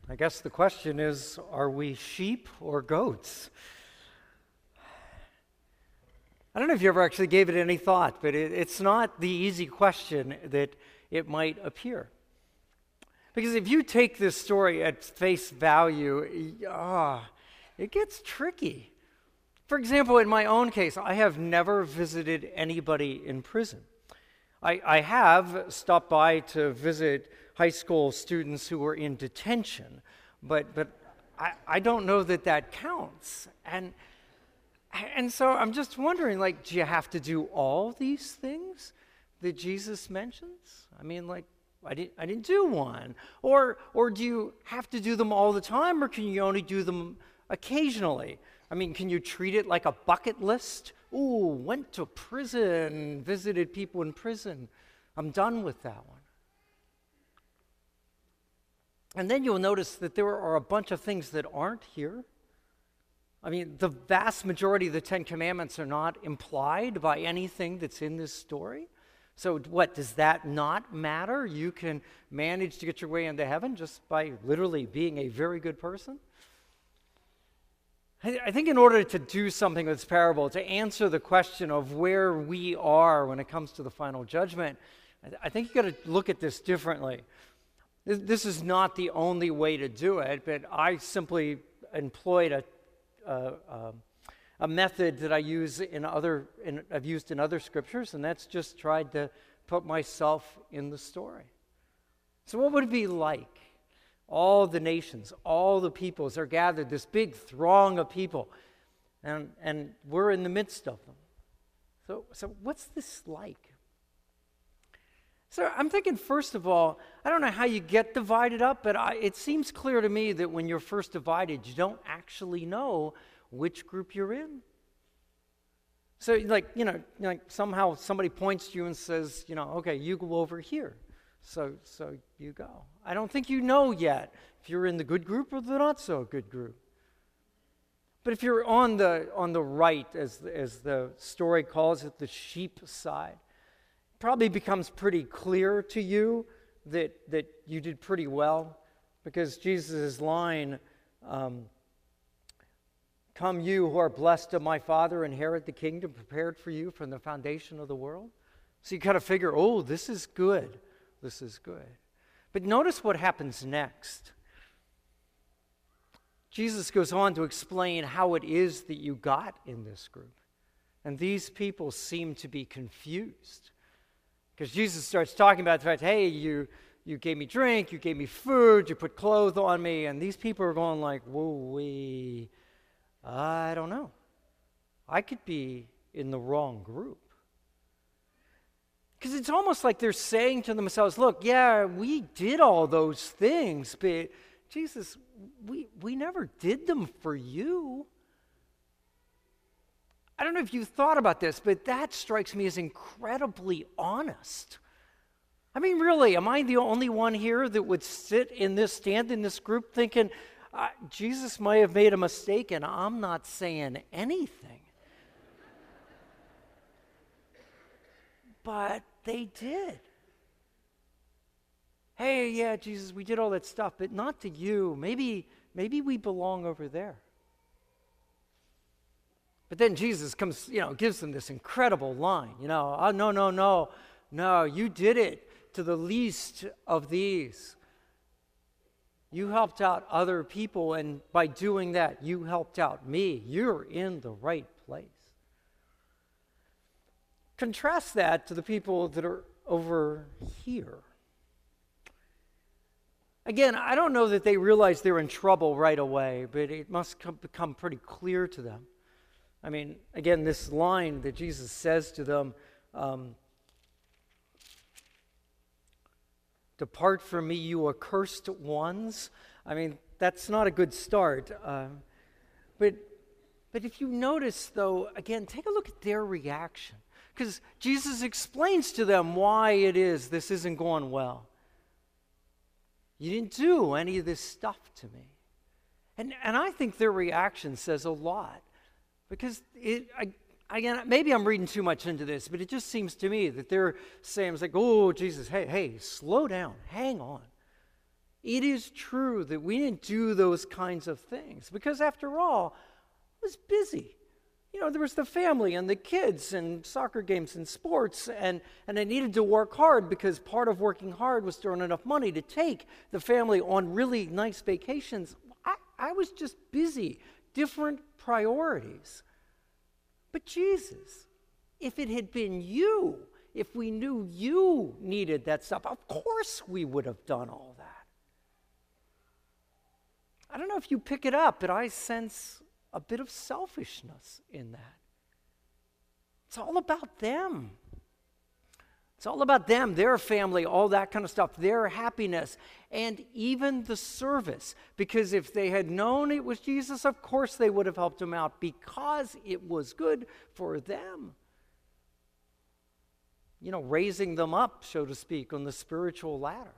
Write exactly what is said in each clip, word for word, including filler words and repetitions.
I guess the question is, are we sheep or goats? I don't know if you ever actually gave it any thought, but it, it's not the easy question that it might appear. Because if you take this story at face value, ah, it gets tricky. For example, in my own case, I have never visited anybody in prison. I, I have stopped by to visit high school students who were in detention, but but I, I don't know that that counts. And and so I'm just wondering, like, do you have to do all these things that Jesus mentions? I mean, like, I didn't I didn't do one. Or or do you have to do them all the time, or can you only do them occasionally? I mean, can you treat it like a bucket list? Ooh, went to prison, visited people in prison. I'm done with that one. And then you'll notice that there are a bunch of things that aren't here. I mean, the vast majority of the Ten Commandments are not implied by anything that's in this story. So what, does that not matter? You can manage to get your way into heaven just by literally being a very good person? I think in order to do something with this parable, to answer the question of where we are when it comes to the final judgment, I think you've got to look at this differently. This is not the only way to do it, but I simply employed a, a, a method that I use in other, in, I've used in other scriptures, and that's just tried to put myself in the story. So what would it be like? All the nations, all the peoples are gathered, this big throng of people, and, and we're in the midst of them. So, so what's this like? So I'm thinking, first of all, I don't know how you get divided up, but I, it seems clear to me that when you're first divided, you don't actually know which group you're in. So, like, you know, like somehow somebody points to you and says, you know, okay, you go over here. So, so you go. I don't think you know yet if you're in the good group or the not so good group. But if you're on the on the right, as as the story calls it, the sheep side, it probably becomes pretty clear to you that that you did pretty well, because Jesus' line, um, "Come, you who are blessed of my Father, inherit the kingdom prepared for you from the foundation of the world." So you kind of figure, oh, this is good. This is good. But notice what happens next. Jesus goes on to explain how it is that you got in this group. And these people seem to be confused. Because Jesus starts talking about the fact, hey, you, you gave me drink, you gave me food, you put clothes on me. And these people are going like, whoa, we, I don't know. I could be in the wrong group. Because it's almost like they're saying to themselves, look, yeah, we did all those things, but Jesus, we, we never did them for you. I don't know if you thought about this, but that strikes me as incredibly honest. I mean, really, am I the only one here that would sit in this, stand in this group thinking, uh, Jesus might have made a mistake and I'm not saying anything? But they did. Hey, yeah, Jesus, we did all that stuff, but not to you. Maybe, maybe we belong over there. But then Jesus comes, you know, gives them this incredible line, you know, oh, no, no, no, no, you did it to the least of these. You helped out other people, and by doing that, you helped out me. You're in the right place. Contrast that to the people that are over here. Again, I don't know that they realize they're in trouble right away, but it must come, become pretty clear to them. I mean, again, this line that Jesus says to them, um, "Depart from me, you accursed ones." I mean, that's not a good start. Uh, but, but if you notice, though, again, take a look at their reaction. Because Jesus explains to them why it is this isn't going well. You didn't do any of this stuff to me. And and I think their reaction says a lot. Because, it, I, again, maybe I'm reading too much into this, but it just seems to me that they're saying, it's like, oh, Jesus, hey, hey, slow down, hang on. It is true that we didn't do those kinds of things because, after all, I was busy. You know, there was the family and the kids and soccer games and sports, and, and I needed to work hard because part of working hard was to earn enough money to take the family on really nice vacations. I, I was just busy, different priorities. But Jesus, if it had been you, if we knew you needed that stuff, of course we would have done all that. I don't know if you pick it up, but I sense a bit of selfishness in that. It's all about them. It's all about them, their family, all that kind of stuff, their happiness, and even the service. Because if they had known it was Jesus, of course they would have helped him out because it was good for them. You know, raising them up, so to speak, on the spiritual ladder.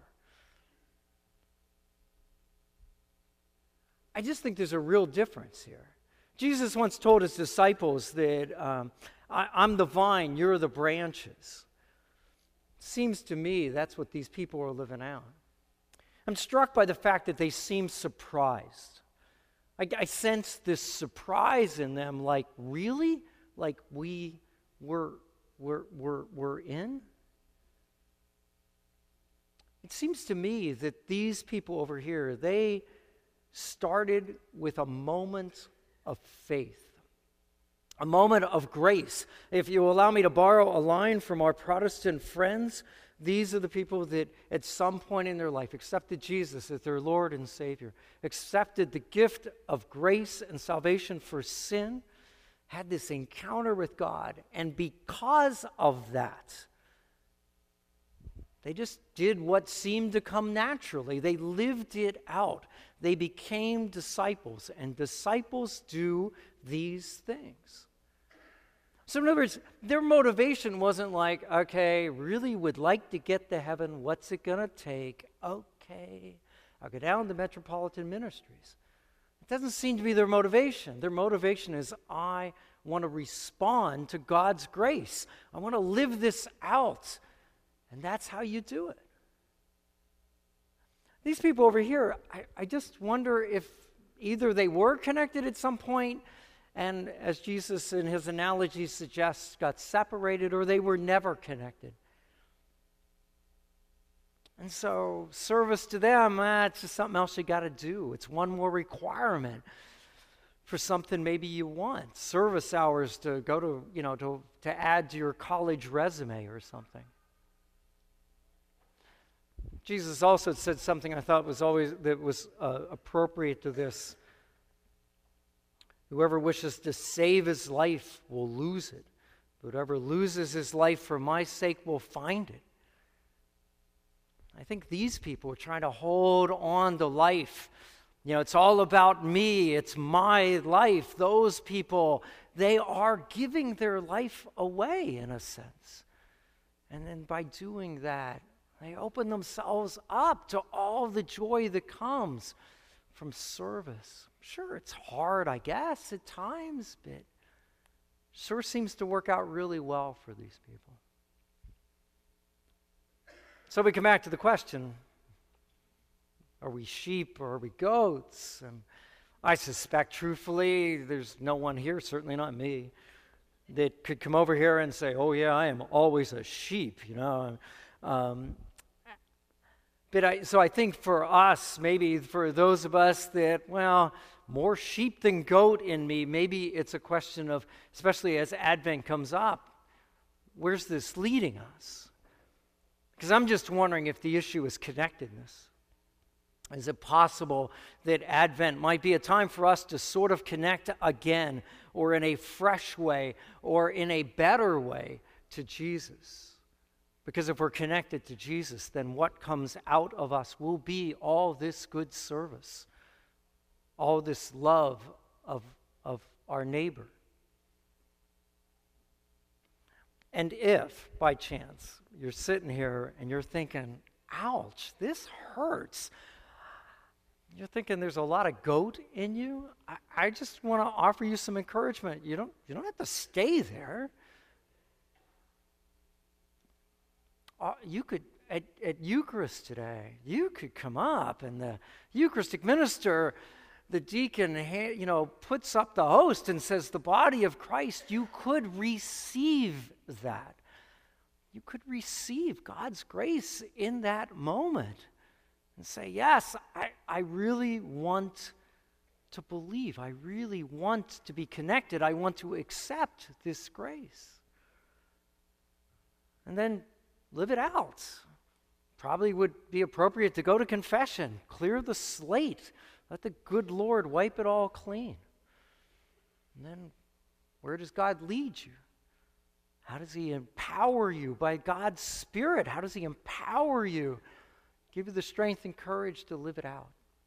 I just think there's a real difference here. Jesus once told his disciples that um, I, I'm the vine, you're the branches. Seems to me that's what these people are living out. I'm struck by the fact that they seem surprised. I, I sense this surprise in them, like, really? Like we were, were, were, were in? It seems to me that these people over here, they started with a moment of faith, a moment of grace. If you allow me to borrow a line from our Protestant friends, these are the people that at some point in their life accepted Jesus as their Lord and Savior, accepted the gift of grace and salvation for sin, had this encounter with God, and because of that, they just did what seemed to come naturally. They lived it out. They became disciples, and disciples do these things. So in other words, their motivation wasn't like, okay, really would like to get to heaven. What's it going to take? Okay, I'll go down to Metropolitan Ministries. It doesn't seem to be their motivation. Their motivation is, I want to respond to God's grace. I want to live this out. And that's how you do it. These people over here, I, I just wonder if either they were connected at some point, and as Jesus in his analogy suggests, got separated, or they were never connected. And so service to them, ah, it's just something else you got to do. It's one more requirement for something maybe you want. Service hours to go to, you know, to, to add to your college resume or something. Jesus also said something I thought was always that was uh, appropriate to this. Whoever wishes to save his life will lose it. But whoever loses his life for my sake will find it. I think these people are trying to hold on to life. You know, it's all about me. It's my life. Those people, they are giving their life away in a sense. And then by doing that, they open themselves up to all the joy that comes from service. Sure, it's hard, I guess, at times, but sure seems to work out really well for these people. So we come back to the question, are we sheep or are we goats? And I suspect, truthfully, there's no one here, certainly not me, that could come over here and say, oh yeah, I am always a sheep, you know. Um, But I, so I think for us, maybe for those of us that, well, more sheep than goat in me, maybe it's a question of, especially as Advent comes up, where's this leading us? Because I'm just wondering if the issue is connectedness. Is it possible that Advent might be a time for us to sort of connect again, or in a fresh way, or in a better way to Jesus? Because if we're connected to Jesus, then what comes out of us will be all this good service, all this love of, of our neighbor. And if, by chance, you're sitting here and you're thinking, ouch, this hurts. You're thinking there's a lot of goat in you. I, I just want to offer you some encouragement. You don't, you don't have to stay there. Uh, you could at, at Eucharist today, you could come up and the Eucharistic minister, the deacon, you know, puts up the host and says, the body of Christ, you could receive that. You could receive God's grace in that moment and say, yes, I, I really want to believe. I really want to be connected. I want to accept this grace. And then live it out. Probably would be appropriate to go to confession, clear the slate, let the good Lord wipe it all clean. And then where does God lead you? How does he empower you by God's Spirit? How does he empower you, give you the strength and courage to live it out?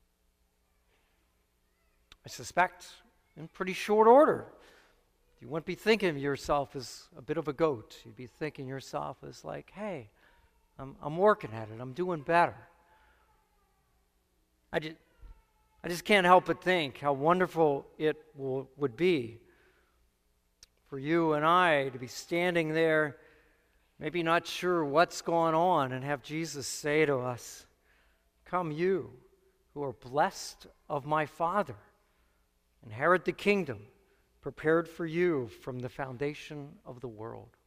I suspect in pretty short order, you wouldn't be thinking of yourself as a bit of a goat. You'd be thinking yourself as like, hey, I'm, I'm working at it. I'm doing better. I just, I just can't help but think how wonderful it will, would be for you and I to be standing there, maybe not sure what's going on, and have Jesus say to us, come you who are blessed of my Father, inherit the kingdom prepared for you from the foundation of the world.